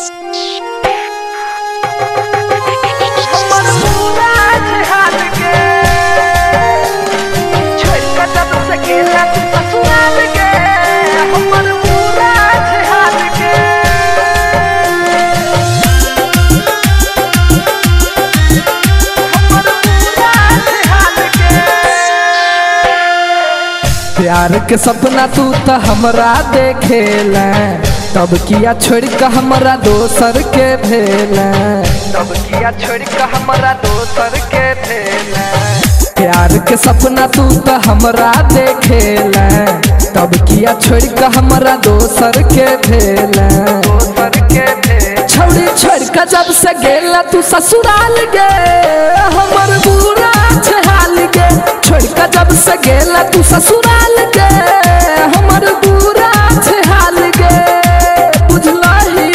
प्यार के सपना तू तो हमरा देखेला, तब किया छोड़ के हमरा दोसर के भेला, तब किया छोड़ के हमरा दोसर के भेला। प्यार के सपना तू तो हमरा देखेला, तब किया छोड़ के हमरा दोसर के भेला, दोसर के भेला। छौड़ी छोड़ के जब से गेला तू ससुराल गे, हमर बुरा हाल गे। छोड़ के जब से गेला तू ससुराल गे, हमर बुरा हाल गे। बुझलही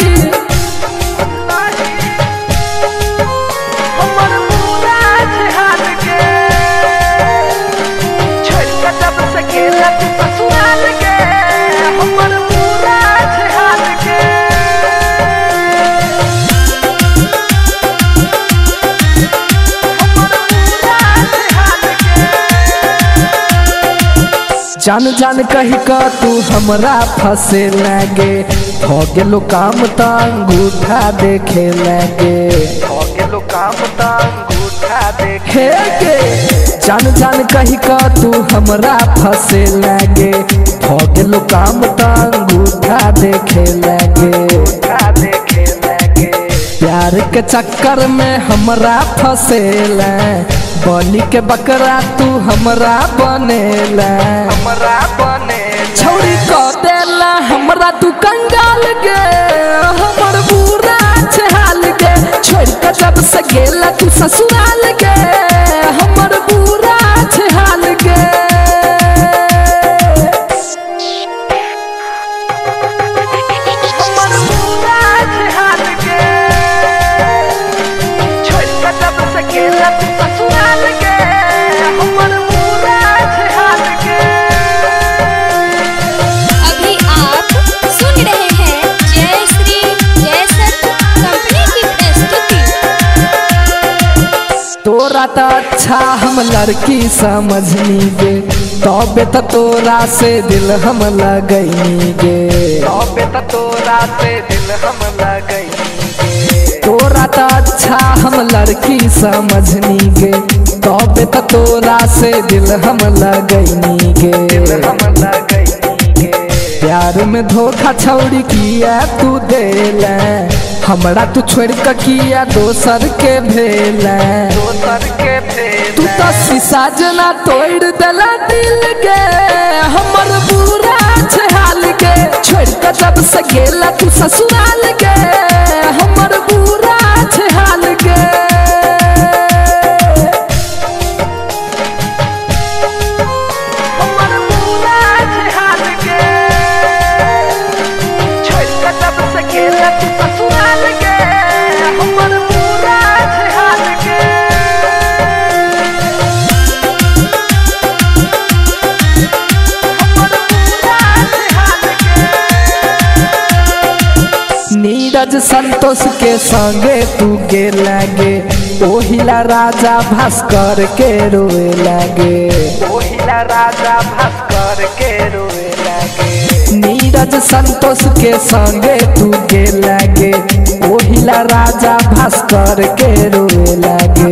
हमर बुरा हाल गे। छोड़ के जब से गेला तू ससुराल गे, हमर बुरा हाल गे। जान जान कही का तू हमरा फंसे लगे, हो गेलो काम त अंगूठा देखे लगे, हो गेलो काम त अंगूठा देखे गे। जान जान कही का तू हमरा फंसे लगे, हो गेलो काम त अंगूठा देखे लगे, देखे लगे। प्यार के चक्कर में हमरा फंसेला, बनी के बकरा तू हमरा बनेला, हमरा बने। छौड़ी कह देला हमरा तू कंगाल गे, हमर बुरा हाल गे। छोड़ के जब से गेला तू ससुराल गे, हमर बुरा हाल गे। हमर बुरा हाल गे। छोड़ के जब से गेला तू ससुराल गे, हमर बुरा हाल गे। अभी आप सुन रहे हैं जय श्री जय सत कंपनी की प्रस्तुति। तोरा तो अच्छा हम लड़की समझनी गे, तबे तो तोरा से दिल हम लगनी गे, तबे तो तोरा से दिल हम लगनी गे। तोरा तो अच्छा हम लड़की समझनी गे, तबे तो तोरा से दिल हम लगनी गे, हम लगनी गे। प्यार में धोखा छौड़ी किया तू देला, हमरा तू छोड़ के किया दोसर के भेला, दोसर के भेला। तू तो शीशा जना तोड़ देला दिल गे, हमर बुरा हाल गे। छोड़ के जब से गेला तू ससुराल गे, हमर बुरा हाल गे। हमर बुरा हाल गे। छोड़ के जब से गेला तू ससुराल गे, हमर बुरा हाल गे। हमर बुरा हाल गे। नीरज संतोष के संगे तू गे लागे, ओहिला राजा भास्कर के रोए लागे, ओहिला राजा भास्कर के रोए लागे। नीरज संतोष के संगे तू गे लागे, ओहिला राजा भास्कर के रोए लागे,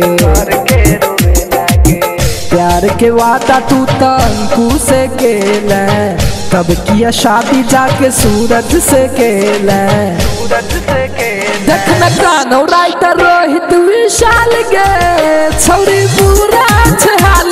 प्यार के वादा तू तंकू से केला, तब किया शादी जाके सूरज से केला, सूरज से केला। देखना कानो राइटर रोहित विशाल गे, छौड़ी बुरा हाल